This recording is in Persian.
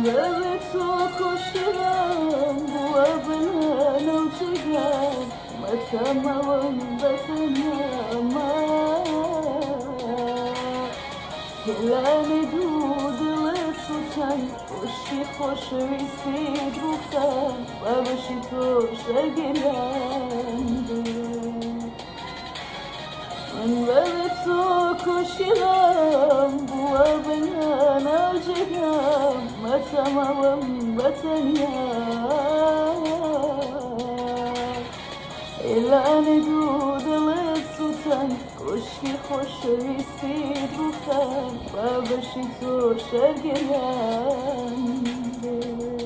لبتو کشیدم بوا بلنو جگم متمم بسنم Geleni dudle sutan Hoşi hoş visid buktan Babaşı toşa gelendi من بلتو کشیدم بوا بلن اوجگم متمم بتنیم Elani dudle sutan Koşki hoş visid buktan Babaşı toşa gelendi